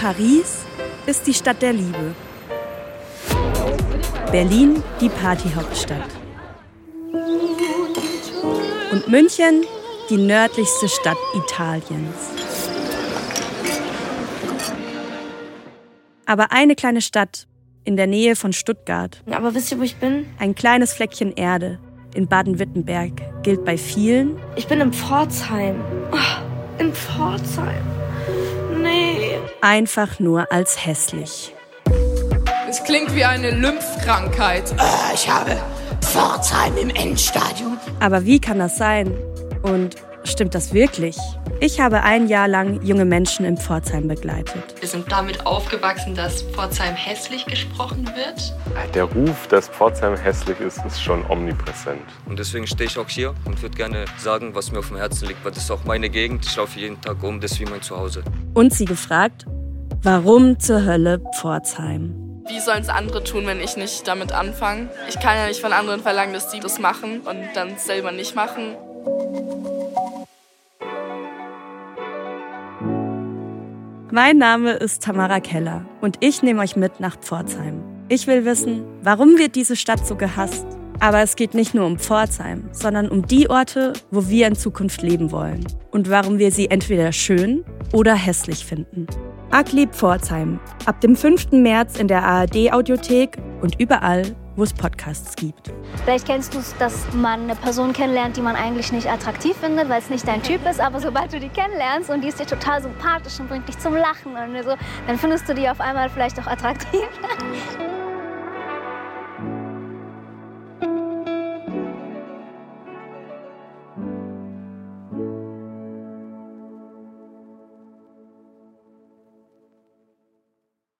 Paris ist die Stadt der Liebe. Berlin die Partyhauptstadt. Und München die nördlichste Stadt Italiens. Aber eine kleine Stadt in der Nähe von Stuttgart. Aber wisst ihr, wo ich bin? Ein kleines Fleckchen Erde in Baden-Württemberg gilt bei vielen. Ich bin in Pforzheim. Oh, in Pforzheim. Nee. Einfach nur als hässlich. Es klingt wie eine Lymphkrankheit. Ich habe Pforzheim im Endstadium. Aber wie kann das sein? Und stimmt das wirklich? Ich habe ein Jahr lang junge Menschen in Pforzheim begleitet. Wir sind damit aufgewachsen, dass Pforzheim hässlich gesprochen wird. Der Ruf, dass Pforzheim hässlich ist schon omnipräsent. Und deswegen stehe ich auch hier und würde gerne sagen, was mir auf dem Herzen liegt, weil das ist auch meine Gegend. Ich laufe jeden Tag um, das ist wie mein Zuhause. Und sie gefragt, warum zur Hölle Pforzheim? Wie sollen es andere tun, wenn ich nicht damit anfange? Ich kann ja nicht von anderen verlangen, dass sie das machen und dann selber nicht machen. Mein Name ist Tamara Keller und ich nehme euch mit nach Pforzheim. Ich will wissen, warum wird diese Stadt so gehasst? Aber es geht nicht nur um Pforzheim, sondern um die Orte, wo wir in Zukunft leben wollen. Und warum wir sie entweder schön oder hässlich finden. Ugly Pforzheim. Ab dem 5. März in der ARD-Audiothek und überall, wo es Podcasts gibt. Vielleicht kennst du es, dass man eine Person kennenlernt, die man eigentlich nicht attraktiv findet, weil es nicht dein Typ ist, aber sobald du die kennenlernst und die ist dir total sympathisch und bringt dich zum Lachen und so, dann findest du die auf einmal vielleicht auch attraktiv.